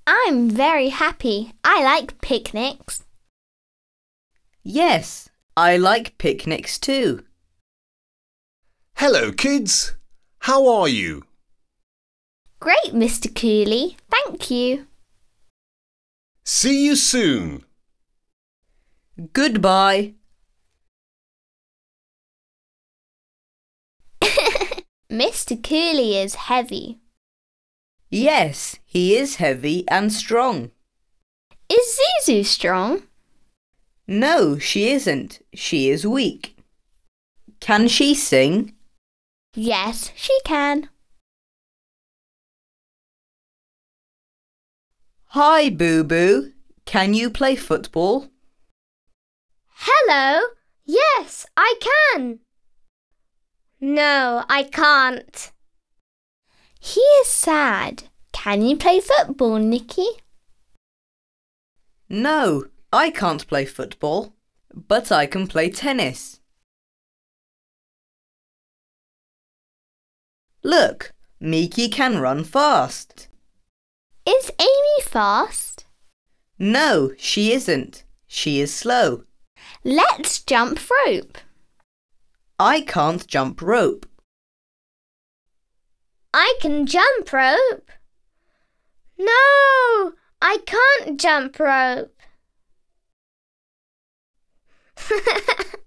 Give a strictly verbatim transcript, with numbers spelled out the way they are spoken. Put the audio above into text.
I'm very happy. I like picnics. Yes, I like picnics too. Hello, kids. How are you? Great, Mister Cooley. Thank you. See you soon. Goodbye. Mister Cooley is heavy. Yes, he is heavy and strong. Is Zuzu strong? No, she isn't. She is weak. Can she sing? Yes, she can. Hi, Boo Boo. Can you play football? Hello. Yes, I can. No, I can't. He is sad. Can you play football, Nicky? No, I can't play football, but I can play tennis. Look, Miki can run fast. Is Amy fast? No, she isn't. She is slow. Let's jump rope. I can't jump rope. I can jump rope. No, I can't jump rope.